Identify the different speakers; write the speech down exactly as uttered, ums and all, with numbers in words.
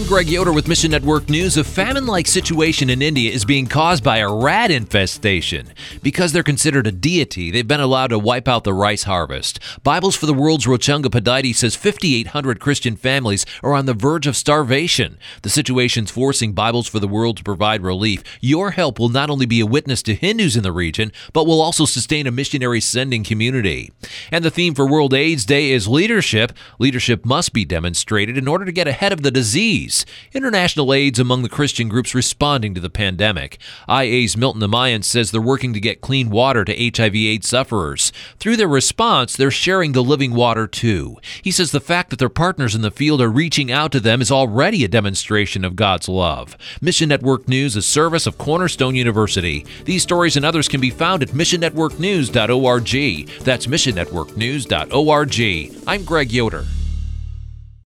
Speaker 1: Greg Yoder with Mission Network News. A famine-like situation in India is being caused by a rat infestation. Because they're considered a deity, they've been allowed to wipe out the rice harvest. Bibles for the World's Rochunga Padidy says fifty-eight hundred Christian families are on the verge of starvation. The situation's forcing Bibles for the World to provide relief. Your help will not only be a witness to Hindus in the region, but will also sustain a missionary sending community. And the theme for World AIDS Day is leadership. Leadership must be demonstrated in order to get ahead of the disease. International aids among the Christian groups responding to the pandemic. I A's Milton Amayan says they're working to get clean water to H I V AIDS sufferers. Through their response, they're sharing the living water too. He says the fact that their partners in the field are reaching out to them is already a demonstration of God's love. Mission Network News, a service of Cornerstone University. These stories and others can be found at mission network news dot org. That's mission network news dot org. I'm Greg Yoder.